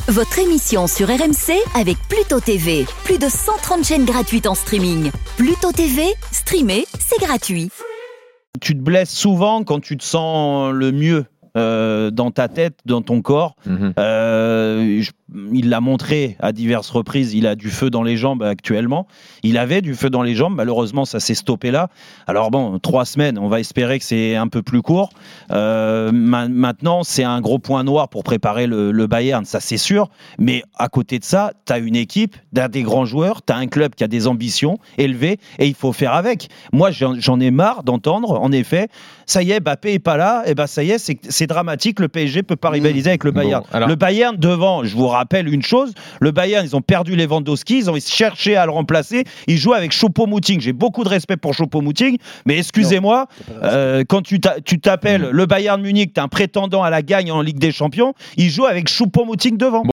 Votre émission sur RMC avec Pluto TV. Plus de 130 chaînes gratuites en streaming. Pluto TV, streamer, c'est gratuit. Tu te blesses souvent quand tu te sens le mieux dans ta tête, dans ton corps. Il l'a montré à diverses reprises, il a du feu dans les jambes actuellement. Il avait du feu dans les jambes, malheureusement ça s'est stoppé là. Alors bon, 3 semaines, on va espérer que c'est un peu plus court. Maintenant, c'est un gros point noir pour préparer le Bayern, ça c'est sûr. Mais à côté de ça, tu as une équipe, tu as des grands joueurs, tu as un club qui a des ambitions élevées et il faut faire avec. Moi, j'en ai marre d'entendre, en effet, ça y est, Mbappé est pas là, et ben ça y est, c'est dramatique, le PSG peut pas rivaliser avec le Bayern. Bon, alors... Le Bayern devant, je vous rappelle une chose, le Bayern, ils ont perdu Lewandowski, ils ont cherché à le remplacer, ils jouent avec Choupo-Moting. J'ai beaucoup de respect pour Choupo-Moting, mais excusez-moi, quand tu t'appelles le Bayern Munich, t'es un prétendant à la gagne en Ligue des Champions, ils jouent avec Choupo-Moting devant.